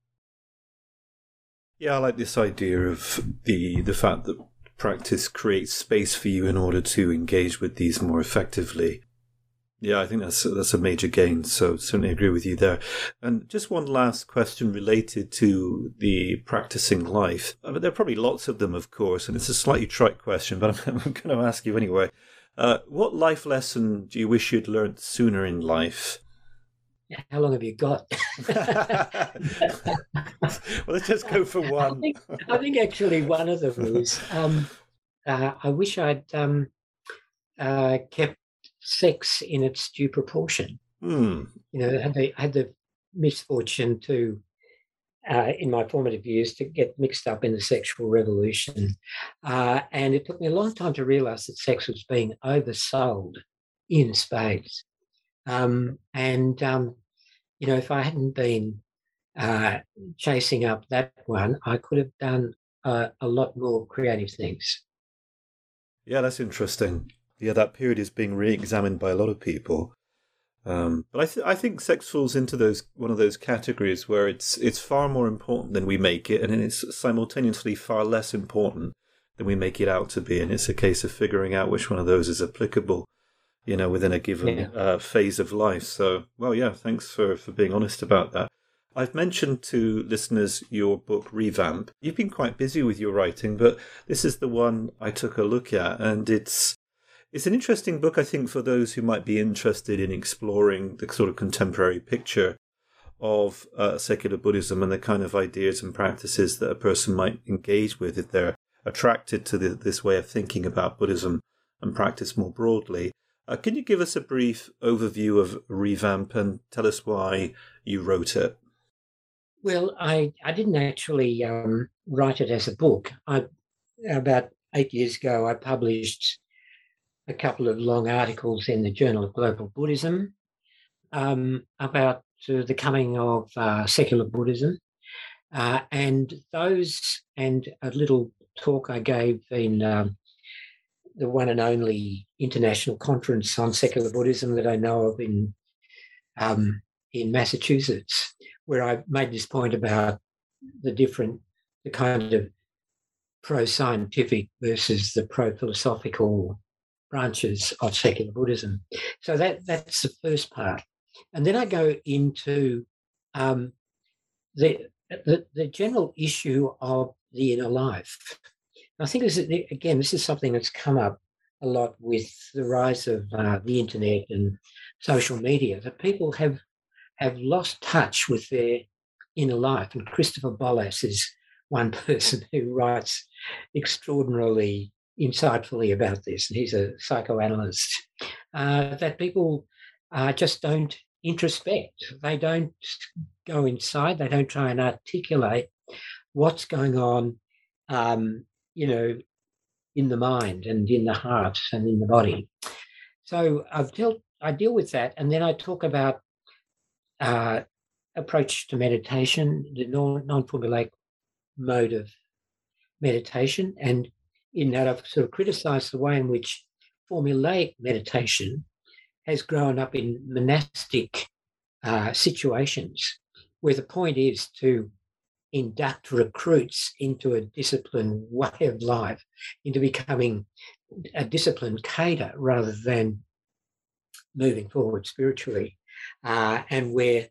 Yeah, I like this idea of the fact that practice creates space for you in order to engage with these more effectively. Yeah, I think that's a major gain, so certainly agree with you there. And just one last question related to the practicing life. I mean, there are probably lots of them, of course, and it's a slightly trite question, but I'm going to ask you anyway. What life lesson do you wish you'd learned sooner in life? How long have you got? Well, let's just go for one. I think actually one of them is I wish I'd kept sex in its due proportion. Had the misfortune to, in my formative years, to get mixed up in the sexual revolution. And it took me a long time to realise that sex was being oversold in spades. If I hadn't been chasing up that one, I could have done a lot more creative things. Yeah, that's interesting. Yeah, that period is being re-examined by a lot of people. But I think sex falls into one of those categories where it's far more important than we make it, and it's simultaneously far less important than we make it out to be. And it's a case of figuring out which one of those is applicable, within a given phase of life. So, well, yeah, thanks for being honest about that. I've mentioned to listeners your book, Revamp. You've been quite busy with your writing, but this is the one I took a look at, and it's an interesting book, I think, for those who might be interested in exploring the sort of contemporary picture of secular Buddhism and the kind of ideas and practices that a person might engage with if they're attracted to this way of thinking about Buddhism and practice more broadly. Can you give us a brief overview of Revamp and tell us why you wrote it? Well, I didn't actually write it as a book. About 8 years ago, I published a couple of long articles in the Journal of Global Buddhism about the coming of secular Buddhism, and those, and a little talk I gave in the one and only international conference on secular Buddhism that I know of in Massachusetts, where I made this point about the kind of pro-scientific versus the pro-philosophical branches of secular Buddhism. So that's the first part. And then I go into the general issue of the inner life. I think this is something that's come up a lot with the rise of the internet and social media, that people have lost touch with their inner life. And Christopher Bollas is one person who writes extraordinarily insightfully about this, and he's a psychoanalyst, that people just don't introspect. They don't go inside. They don't try and articulate what's going on, in the mind and in the heart and in the body. So I deal with that, and then I talk about approach to meditation, the non-formulaic mode of meditation, and in that I've sort of criticised the way in which formulaic meditation has grown up in monastic situations, where the point is to induct recruits into a disciplined way of life, into becoming a disciplined cater rather than moving forward spiritually, and where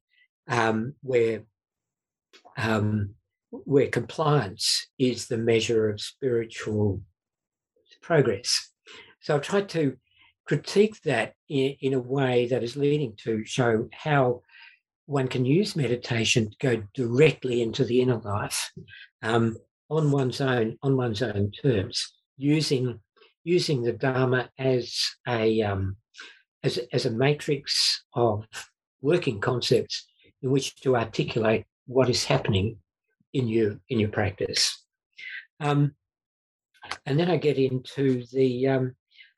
compliance is the measure of spiritual progress. So I've tried to critique that in a way that is leading to show how one can use meditation to go directly into the inner life on one's own terms, using the Dharma as a matrix of working concepts in which to articulate what is happening in your practice. And then I get into the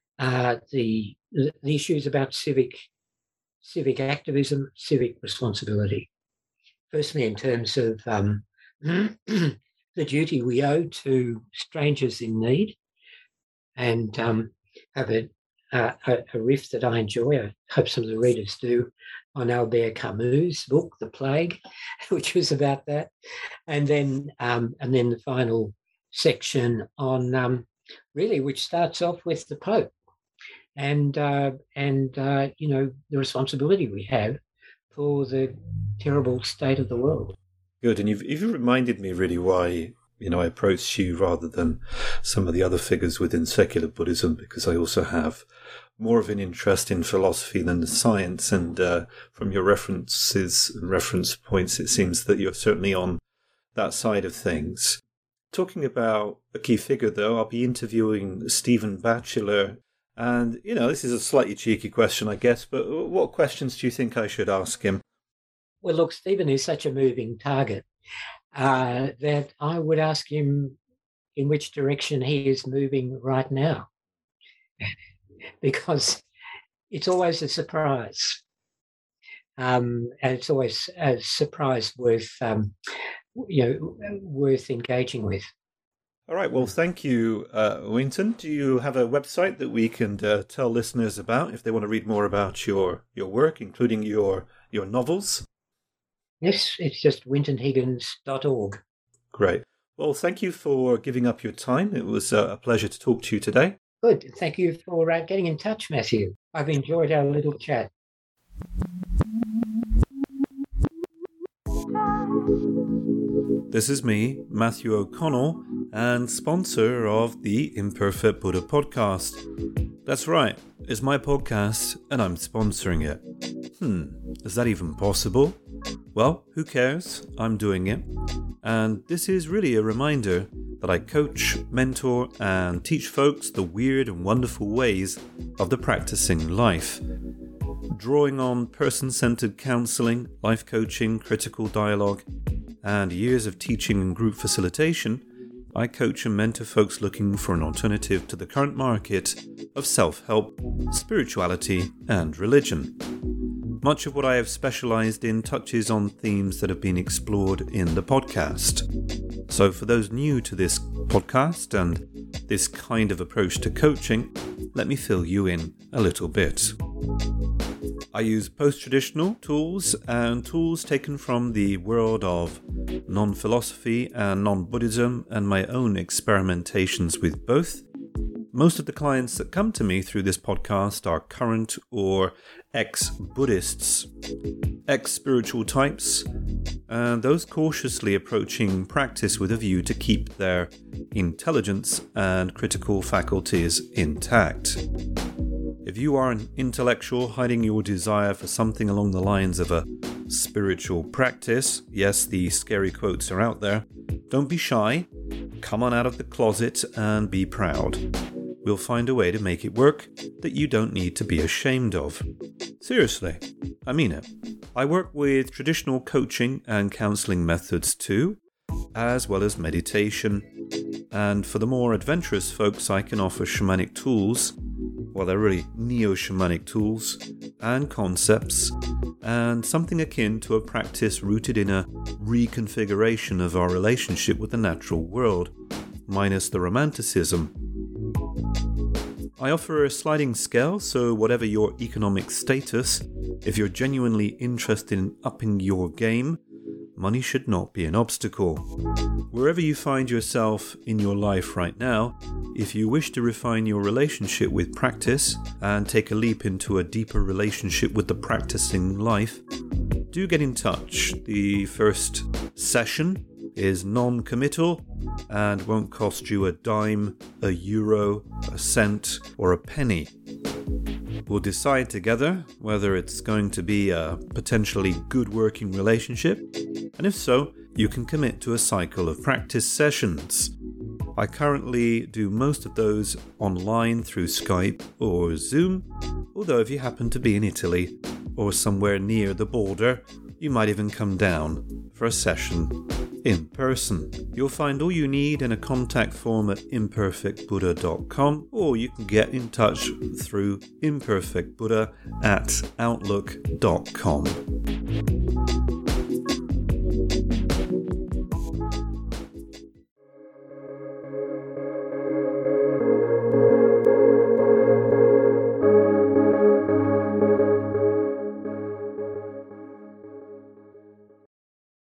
issues about civic activism, civic responsibility. Firstly, in terms of the duty we owe to strangers in need, and have a riff that I enjoy. I hope some of the readers do, on Albert Camus' book, The Plague, which was about that, and then the final section on which starts off with the Pope and the responsibility we have for the terrible state of the world. Good, and you've reminded me really why I approached you rather than some of the other figures within secular Buddhism, because I also have more of an interest in philosophy than the science, and from your references and reference points, it seems that you're certainly on that side of things. Talking about a key figure, though, I'll be interviewing Stephen Batchelor, and, this is a slightly cheeky question, I guess, but what questions do you think I should ask him? Well, look, Stephen is such a moving target that I would ask him in which direction he is moving right now, because it's always a surprise. And it's always a surprise worth engaging with. All right. Well, thank you, Winton. Do you have a website that we can tell listeners about if they want to read more about your work, including your novels? Yes, it's just wintonhiggins.org. Great. Well, thank you for giving up your time. It was a pleasure to talk to you today. Good. Thank you for getting in touch, Matthew. I've enjoyed our little chat. This is me, Matthew O'Connell, and sponsor of the Imperfect Buddha podcast. That's right, it's my podcast and I'm sponsoring it. Is that even possible? Well, who cares? I'm doing it. And this is really a reminder that I coach, mentor, and teach folks the weird and wonderful ways of the practicing life. Drawing on person-centered counseling, life coaching, critical dialogue, and years of teaching and group facilitation, I coach and mentor folks looking for an alternative to the current market of self-help, spirituality, and religion. Much of what I have specialized in touches on themes that have been explored in the podcast. So for those new to this podcast and this kind of approach to coaching, let me fill you in a little bit. I use post-traditional tools and tools taken from the world of non-philosophy and non-Buddhism and my own experimentations with both. Most of the clients that come to me through this podcast are current or ex-Buddhists, ex-spiritual types, and those cautiously approaching practice with a view to keep their intelligence and critical faculties intact. If you are an intellectual hiding your desire for something along the lines of a spiritual practice, yes, the scary quotes are out there, don't be shy, come on out of the closet and be proud. We'll find a way to make it work that you don't need to be ashamed of. Seriously, I mean it. I work with traditional coaching and counseling methods too, as well as meditation. And for the more adventurous folks, I can offer shamanic tools. Well, they're really neo-shamanic tools and concepts, and something akin to a practice rooted in a reconfiguration of our relationship with the natural world, minus the romanticism. I offer a sliding scale, so whatever your economic status, if you're genuinely interested in upping your game, money should not be an obstacle. Wherever you find yourself in your life right now, if you wish to refine your relationship with practice and take a leap into a deeper relationship with the practicing life, do get in touch. The first session is non-committal and won't cost you a dime, a euro, a cent, or a penny. We'll decide together whether it's going to be a potentially good working relationship, and if so, you can commit to a cycle of practice sessions. I currently do most of those online through Skype or Zoom, although if you happen to be in Italy or somewhere near the border, you might even come down for a session in person. You'll find all you need in a contact form at imperfectbuddha.com, or you can get in touch through imperfectbuddha@outlook.com.